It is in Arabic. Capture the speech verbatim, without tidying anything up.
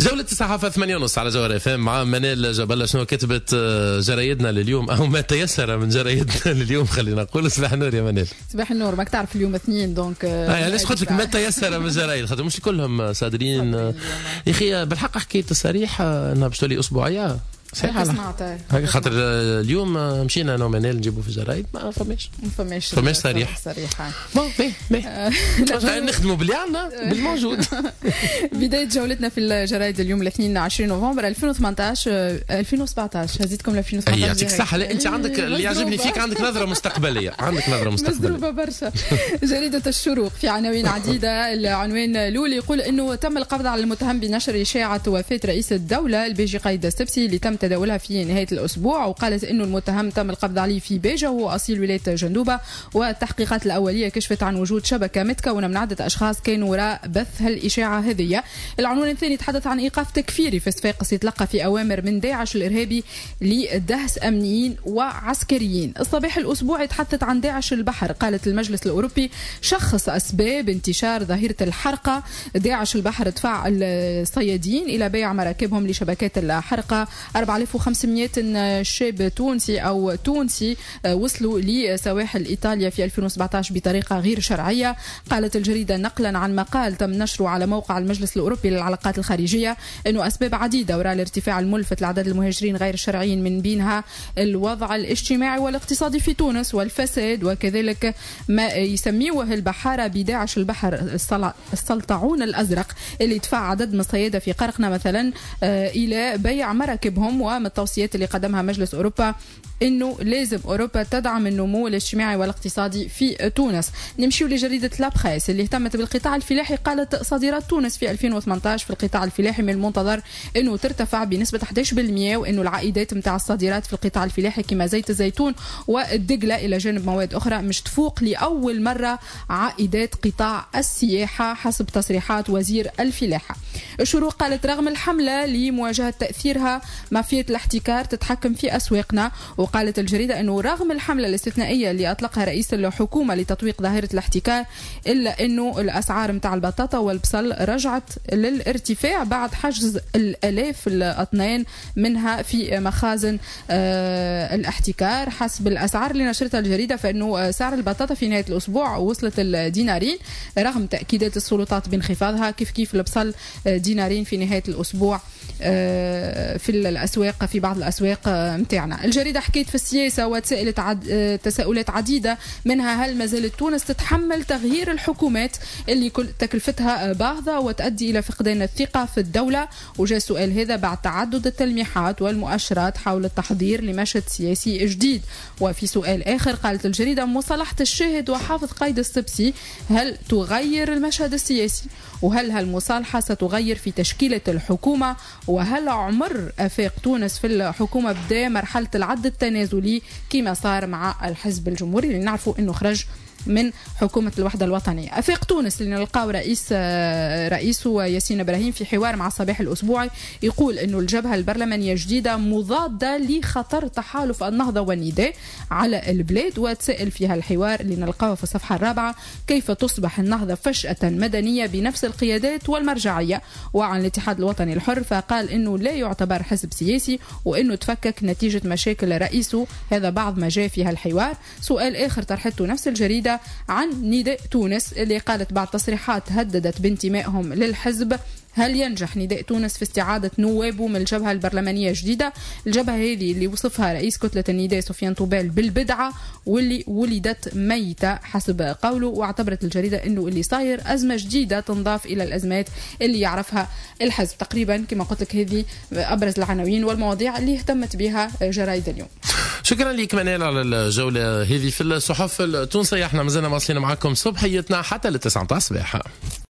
جولة الصحافة ثمانية ونص على جوهر اف ام مع منال جبل. شنو كتبت جرايدنا لليوم او ما تيسر من جرايدنا لليوم؟ خلينا نقول صباح النور يا منال. صباح النور. ماك تعرف اليوم اثنين دونك اه علاش قلت لك ما تيسر من الجرايد؟ خاطر مش كلهم صادرين يا اخي. بالحق حكيت الصريح انها باش تولي اسبوعيه صحيح. هكا خاطر اليوم مشينا انا ومنال نجيبوا في الجرايد ما فماش ما فماش فماش صريح صريحه. بون بي بي نخدموا باللي عندنا بالموجود. بدايه جولتنا في الجرايد اليوم الاثنين عشرين نوفمبر ألفين وثمانية عشر ألفين وسبعطاش. هزيتكم ل ألفين وسبعطاش. يعطيك الصحه. لا انت عندك اللي يعجبني فيك عندك نظره مستقبليه. عندك نظره مستقبليه مزروبه برشا. جريده الشروق في عناوين عديده. العنوان الاول يقول انه تم القبض على المتهم بنشر اشاعه وفاه رئيس الدوله البيجي قايد السبسي اللي تم تداولها في نهاية الأسبوع. وقالت إنه المتهم تم القبض عليه في بيجا وهو أصيل ولاية جندوبة. والتحقيقات الأولية كشفت عن وجود شبكة متكونة من عدة أشخاص كانوا وراء بث هالإشاعة هذه. العنوان الثاني يتحدث عن إيقاف تكفيري في صفاقس يتلقى في أوامر من داعش الإرهابي لدهس أمنيين وعسكريين. الصباح الأسبوع يتحدث عن داعش البحر. قالت المجلس الأوروبي شخص أسباب انتشار ظاهرة الحرقة. داعش البحر دفع الصيادين إلى بيع مراكبهم لشبكات الحرقة. أربعة آلاف وخمسمائة شاب تونسي أو تونسي وصلوا لسواحل إيطاليا في ألفين وسبعطاش بطريقة غير شرعية. قالت الجريدة نقلا عن مقال تم نشره على موقع المجلس الأوروبي للعلاقات الخارجية أنه أسباب عديدة وراء الارتفاع الملفت لعدد المهاجرين غير الشرعيين من بينها الوضع الاجتماعي والاقتصادي في تونس والفساد وكذلك ما يسميوه البحارة بداعش البحر السلطعون الأزرق اللي دفع عدد من الصيادة في قرقنة مثلا إلى بيع مراكبهم. ومن التوصيات اللي قدمها مجلس أوروبا إنه لازم أوروبا تدعم النمو الاجتماعي والاقتصادي في تونس. نمشيو لجريدة لابخيس اللي اهتمت بالقطاع الفلاحي. قالت صادرات تونس في ألفين وثمانطاش في القطاع الفلاحي من المنتظر إنه ترتفع بنسبة أحد عشر بالمئة وإنه العائدات متاع الصادرات في القطاع الفلاحي كما زيت الزيتون والدقلة إلى جانب مواد أخرى مش تفوق لأول مرة عائدات قطاع السياحة حسب تصريحات وزير الفلاحة. الشروق قالت رغم الحملة لمواجهة تأثيرها مافيا الاحتكار تتحكم في أسواقنا. وقالت الجريدة أنه رغم الحملة الاستثنائية اللي أطلقها رئيس الحكومة لتطويق ظاهرة الاحتكار إلا أنه الأسعار متاع البطاطا والبصل رجعت للارتفاع بعد حجز الألاف الأطنان منها في مخازن آه الاحتكار. حسب الأسعار اللي نشرتها الجريدة فإنه سعر البطاطا في نهاية الأسبوع وصلت الدينارين رغم تأكيدات السلطات بانخفاضها. كيف كيف البصل دينارين في نهاية الأسبوع في الأسواق في بعض الأسواق متاعنا. الجريدة حكيت في السياسة وتسألت عد... تساؤلات عديدة منها هل ما زالت تونس تتحمل تغيير الحكومات اللي كل تكلفتها باهظة وتؤدي إلى فقدان الثقة في الدولة. وجاء السؤال هذا بعد تعدد التلميحات والمؤشرات حول التحضير لمشهد سياسي جديد. وفي سؤال آخر قالت الجريدة مصالحة الشاهد وحافظ قيد السبسي هل تغير المشهد السياسي وهل هالمصالحة ستغير في تشكيلة الحكومة وهل عمر أفاق تونس في الحكومة بدأ مرحلة العد التنازلي كما صار مع الحزب الجمهوري اللي نعرفوا أنه خرج من حكومة الوحدة الوطنية. أفاق تونس اللي نلقاو رئيس رئيسه ياسين إبراهيم في حوار مع الصباح الأسبوعي يقول أنه الجبهة البرلمانية الجديدة مضادة لخطر تحالف النهضة والنداء على البلاد. وتسأل فيها الحوار اللي نلقاوه في الصفحة الرابعة كيف تصبح النهضة فجأة مدنية بنفس القيادات والمرجعية. وعن الاتحاد الوطني الحر فقال أنه لا يعتبر حزب سياسي وأنه تفكك نتيجة مشاكل رئيسه. هذا بعض ما جاء فيها الحوار. سؤال آخر طرحته نفس الجريدة عن نداء تونس اللي قالت بعد تصريحات هددت بانتمائهم للحزب هل ينجح نداء تونس في استعادة نوابه من الجبهة البرلمانية الجديدة؟ الجبهة هذه اللي وصفها رئيس كتلة النداء سفيان طوبال بالبدعة واللي ولدت ميتة حسب قوله. واعتبرت الجريدة أنه اللي صاير أزمة جديدة تنضاف إلى الأزمات اللي يعرفها الحزب. تقريبا كما قلت لك هذه أبرز العناوين والمواضيع اللي اهتمت بها جرايد اليوم. شكرا لك منال على الجولة هذه في الصحف التونسية. احنا مازلنا واصلين معكم صبحيتنا حتى للتسعة متاع الصباح.